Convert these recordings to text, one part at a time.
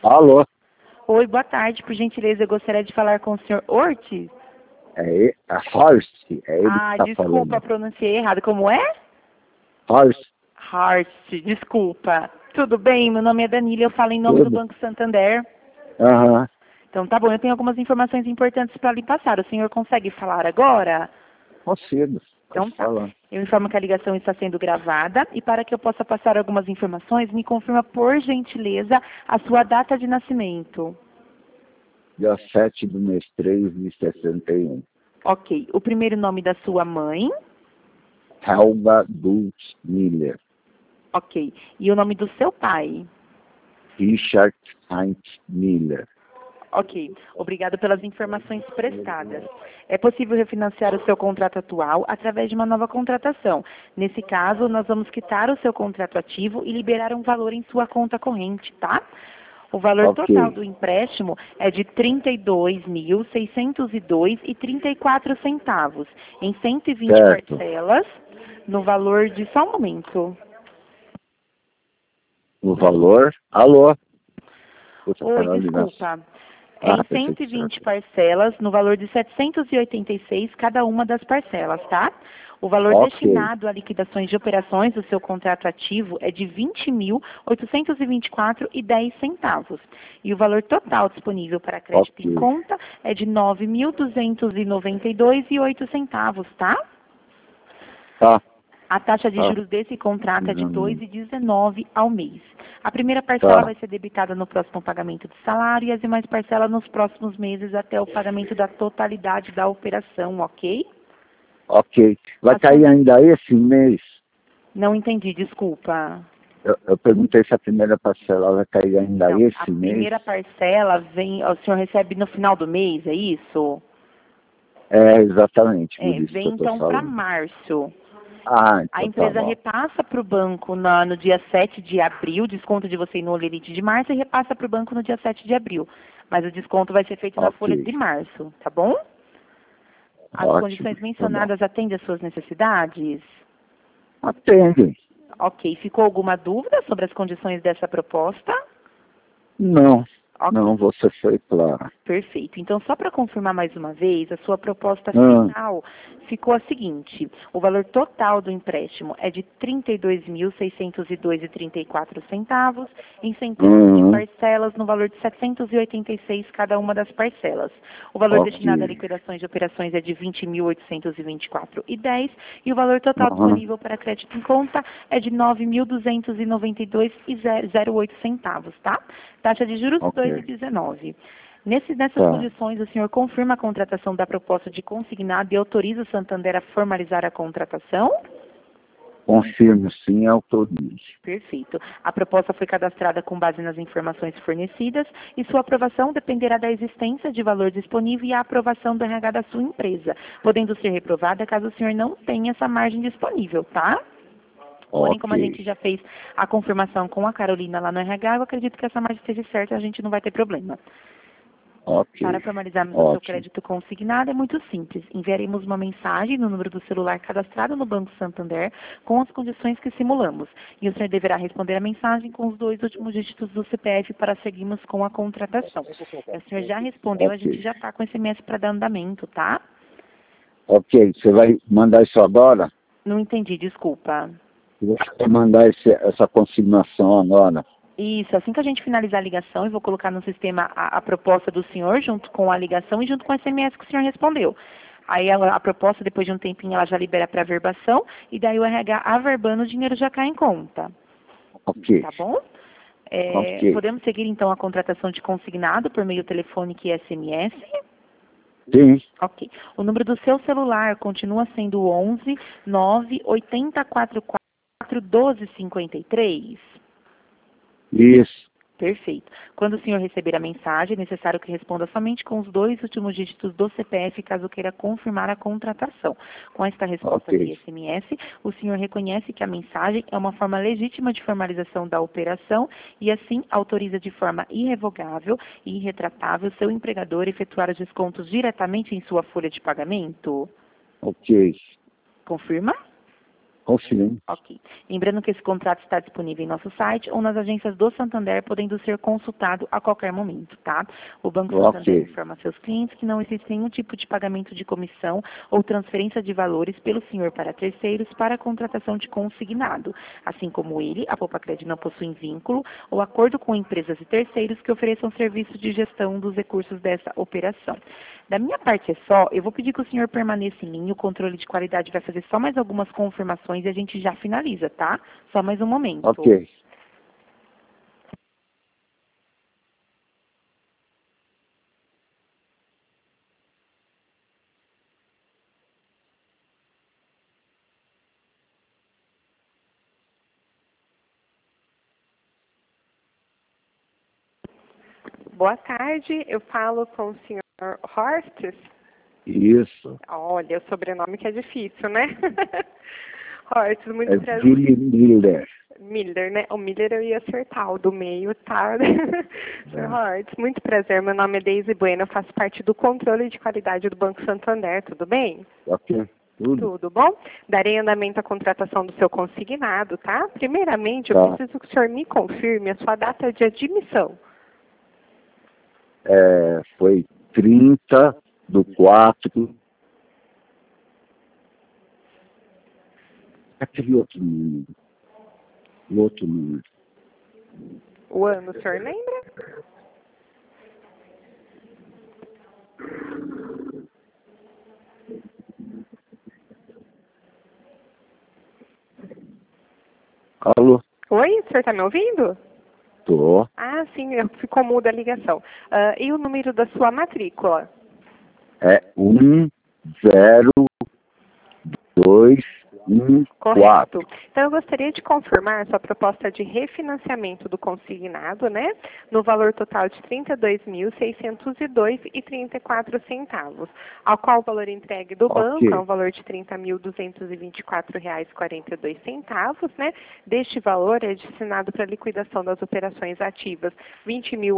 Alô? Oi, boa tarde. Por gentileza, eu gostaria de falar com o senhor Ortiz. É Horst, é ele que tá Desculpa, falando. pronunciei errado. Como é? Horst, Hart, desculpa. Tudo bem? Meu nome é Danila, eu falo em nome do tudo? Banco Santander. Aham, Então tá bom, eu tenho algumas informações importantes para lhe passar. O senhor consegue falar agora? consigo. Então Pode tá. falar. Eu informo que a ligação está sendo gravada e para que eu possa passar algumas informações, me confirma por gentileza a sua data de nascimento. Dia 7 do mês 3 de 61. Ok. O primeiro nome da sua mãe. Helga Dulce Miller. Ok. E o nome do seu pai. Richard Heinz Miller. Ok. Obrigado pelas informações prestadas. É possível refinanciar o seu contrato atual através de uma nova contratação. Nesse caso, nós vamos quitar o seu contrato ativo e liberar um valor em sua conta corrente, tá? O valor Ok. total do empréstimo é de R$ 32.602,34, em 120 Certo. parcelas, no valor de... Só um momento. O valor? Alô? Puta, Oi, parou a ligação. desculpa. É em Pensei que 120 certo. parcelas, no valor de R$ 786 cada uma das parcelas, tá? O valor Ok. destinado a liquidações de operações do seu contrato ativo é de R$ 20.824,10. E o valor total disponível para crédito em Ok. conta é de R$ 9.292,08, tá? Tá. A taxa de Tá. juros desse contrato é de R$ Hum, 2,19 ao mês. A primeira parcela Tá. vai ser debitada no próximo pagamento de salário e as demais parcelas nos próximos meses até o pagamento da totalidade da operação, ok? Ok. Vai A sua... cair ainda esse mês? Não entendi, desculpa. Eu perguntei se a primeira parcela vai cair ainda Não, a esse mês. primeira parcela vem, o senhor recebe no final do mês, é isso? É, exatamente, por isso que Vem eu estou então para falando. março. Ah, A então tá empresa bom. repassa para o banco no dia 7 de abril, desconto de você no Olerite de março e repassa para o banco no dia 7 de abril. Mas o desconto vai ser feito na folha Ok. de março, tá bom? As Ótimo, condições tá bom. mencionadas atendem às suas necessidades? Atende. Ok. Ficou alguma dúvida sobre as condições dessa proposta? Não, não, Ok. você foi clara. Perfeito. Então, só para confirmar mais uma vez, a sua proposta Ah, final ficou a seguinte: o valor total do empréstimo é de R$ 32.602,34, em 120 ah, parcelas, no valor de R$ 786 cada uma das parcelas. O valor destinado a ok. liquidações de operações é de R$ 20.824,10 e o valor total Ah, disponível para crédito em conta é de R$ 9.292,08, tá? Taxa de juros ok. 2,19. Nessas Tá. condições, o senhor confirma a contratação da proposta de consignado e autoriza o Santander a formalizar a contratação? Confirmo sim, autorizo. Perfeito. A proposta foi cadastrada com base nas informações fornecidas e sua aprovação dependerá da existência de valor disponível e a aprovação do RH da sua empresa, podendo ser reprovada caso o senhor não tenha essa margem disponível, tá? Porém, como a Ok, gente já fez a confirmação com a Carolina lá no RH, eu acredito que essa margem esteja certa e a gente não vai ter problema. Para ok. formalizarmos o seu Ótimo. crédito consignado é muito simples. Enviaremos uma mensagem no número do celular cadastrado no Banco Santander com as condições que simulamos. E o senhor deverá responder a mensagem com os 2 últimos dígitos do CPF para seguirmos com a contratação. O senhor já respondeu, a gente Ok. já está com SMS para dar andamento, tá? Ok, você vai mandar isso agora? Não entendi, desculpa. Você vai mandar essa consignação agora? Isso, assim que a gente finalizar a ligação, eu vou colocar no sistema a proposta do senhor, junto com a ligação e junto com o SMS que o senhor respondeu. Aí a proposta, depois de um tempinho, ela já libera para averbação, e daí o RH averbando, o dinheiro já cai em conta. Ok, Tá bom? ok. Podemos seguir, então, a contratação de consignado por meio telefônico e SMS? Sim, Ok. O número do seu celular continua sendo o 11 98044 1253? isso. Perfeito. Quando o senhor receber a mensagem, é necessário que responda somente com os 2 últimos dígitos do CPF, caso queira confirmar a contratação. Com esta resposta Ok, via SMS, o senhor reconhece que a mensagem é uma forma legítima de formalização da operação e, assim, autoriza de forma irrevogável e irretratável seu empregador a efetuar os descontos diretamente em sua folha de pagamento? ok. Confirma? Confirmo. Ok. Lembrando que esse contrato está disponível em nosso site ou nas agências do Santander, podendo ser consultado a qualquer momento, tá? O Banco Santander informa a seus clientes que não existe nenhum tipo de pagamento de comissão ou transferência de valores pelo senhor para terceiros para a contratação de consignado, assim como ele, a Poupa-Cred não possui vínculo ou acordo com empresas e terceiros que ofereçam serviço de gestão dos recursos dessa operação. Da minha parte é só, eu vou pedir que o senhor permaneça em linha, o controle de qualidade vai fazer só mais algumas confirmações e a gente já finaliza, tá? Só mais um momento. Ok. Boa tarde, eu falo com o senhor Horst. Isso. Olha, o sobrenome que é difícil, né? Horst, muito É prazer. Julie Miller. Miller, né? O Miller eu ia acertar, o do meio, tá? Sr. Horst, muito prazer, meu nome é Deise Bueno, eu faço parte do controle de qualidade do Banco Santander, tudo bem? Ok. Tudo bom? Darei andamento à contratação do seu consignado, tá? Primeiramente, eu preciso que o senhor me confirme a sua data de admissão. Foi 30/4. Aquele outro número. O outro número. O ano, o senhor lembra? Alô? Oi, o senhor está me ouvindo? Tô. Ah, sim, ficou muda a ligação. E o número da sua matrícula? É 10214. Correto. Então, eu gostaria de confirmar sua proposta de refinanciamento do consignado, né? No valor total de R$ 32.602,34, ao qual o valor entregue do banco é um valor de R$ 30.224,42, né? Deste valor é destinado para a liquidação das operações ativas R$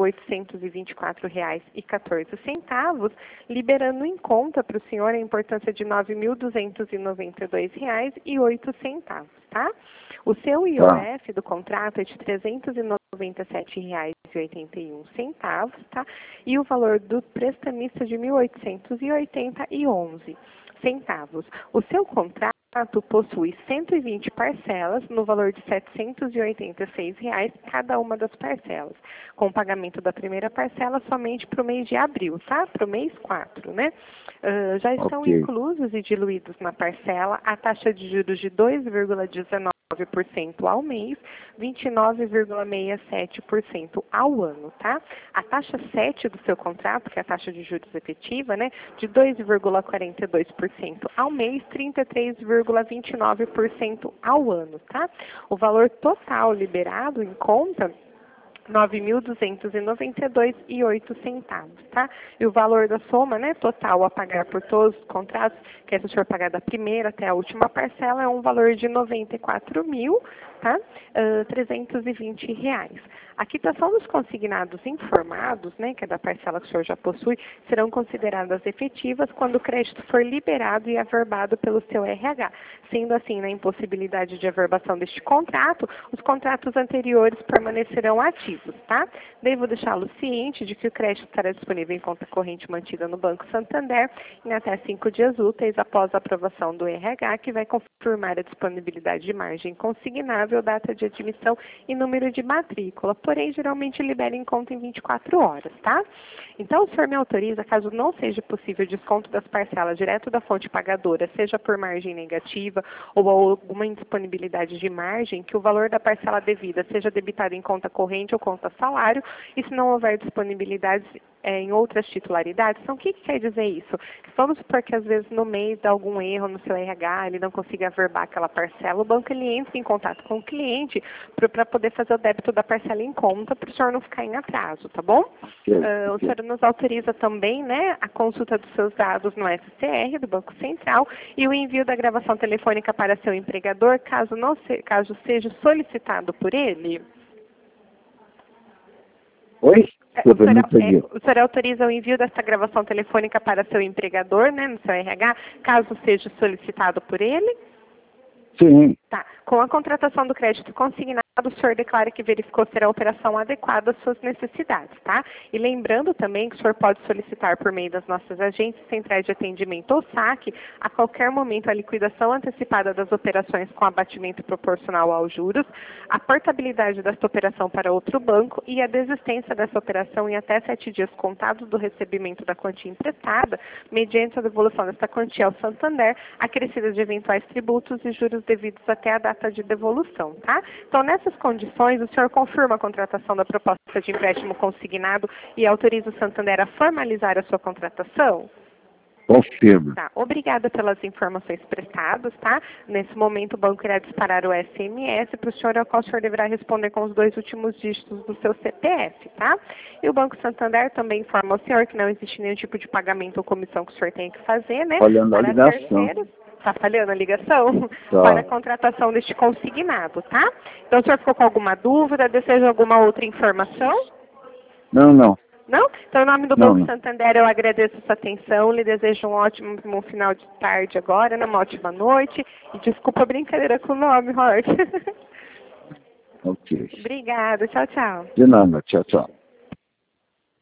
20.824,14, liberando em conta para o senhor a importância de R$ 9.292,08, tá? O seu IOF do contrato é de R$ 397,81, tá? E o valor do prestamista de R$ 1.880,11. O seu contrato possui 120 parcelas no valor de R$ 786 cada uma das parcelas, com o pagamento da primeira parcela somente para o mês de abril, tá? Para o mês 4, né? Já estão inclusos e diluídos na parcela a taxa de juros de 2,19% ao mês, 29,67% ao ano, tá? A taxa 7 do seu contrato, que é a taxa de juros efetiva, né, de 2,42% ao mês, 33,29% ao ano, tá? O valor total liberado em conta R$ 9.292,08, tá? E o valor da soma, né, total a pagar por todos os contratos, que é se o senhor pagar da primeira até a última parcela, é um valor de R$ 94.000, tá? R$ 320. A quitação dos consignados informados, né, que é da parcela que o senhor já possui, serão consideradas efetivas quando o crédito for liberado e averbado pelo seu RH. Sendo assim, na impossibilidade de averbação deste contrato, os contratos anteriores permanecerão ativos, tá? Devo deixá-lo ciente de que o crédito estará disponível em conta corrente mantida no Banco Santander em até 5 dias úteis após a aprovação do RH, que vai confirmar a disponibilidade de margem consignável, data de admissão e número de matrícula. Porém, geralmente libera em conta em 24 horas, tá? Então, o senhor me autoriza, caso não seja possível o desconto das parcelas direto da fonte pagadora, seja por margem negativa ou alguma indisponibilidade de margem, que o valor da parcela devida seja debitado em conta corrente ou conta salário, e se não houver disponibilidades em outras titularidades. Então, o que quer dizer isso? Vamos supor que às vezes no mês dá algum erro no seu RH, ele não consiga averbar aquela parcela, o banco ele entra em contato com o cliente para poder fazer o débito da parcela em conta, para o senhor não ficar em atraso, tá bom? O senhor nos autoriza também, né, a consulta dos seus dados no SCR do Banco Central e o envio da gravação telefônica para seu empregador, caso seja solicitado por ele? Oi? O senhor autoriza o envio dessa gravação telefônica para seu empregador, né, no seu RH, caso seja solicitado por ele? Sim. Tá. Com a contratação do crédito consignado, o senhor declara que verificou ser a operação adequada às suas necessidades, tá? E lembrando também que o senhor pode solicitar por meio das nossas agências centrais de atendimento ou saque, a qualquer momento, a liquidação antecipada das operações com abatimento proporcional aos juros, a portabilidade desta operação para outro banco e a desistência dessa operação em até 7 dias contados do recebimento da quantia emprestada, mediante a devolução desta quantia ao Santander, acrescida de eventuais tributos e juros devidos até a data de devolução, tá? Então, nessas condições, o senhor confirma a contratação da proposta de empréstimo consignado e autoriza o Santander a formalizar a sua contratação? Confirmo. Tá, obrigada pelas informações prestadas, tá? Nesse momento, o banco irá disparar o SMS para o senhor, ao qual o senhor deverá responder com os 2 últimos dígitos do seu CPF, tá? E o Banco Santander também informa ao senhor que não existe nenhum tipo de pagamento ou comissão que o senhor tenha que fazer, né? Falhando a Para ligação. terceiros. Está falhando a ligação? Tá. Para a contratação deste consignado, tá? Então, o senhor ficou com alguma dúvida? Deseja alguma outra informação? Não, não. Não? Então, em nome do Não, Banco não. Santander, eu agradeço a sua atenção, lhe desejo um ótimo final de tarde agora, né, uma ótima noite. E desculpa a brincadeira com o nome, Jorge. Ok. Obrigada, tchau, tchau. De nada. Tchau, tchau.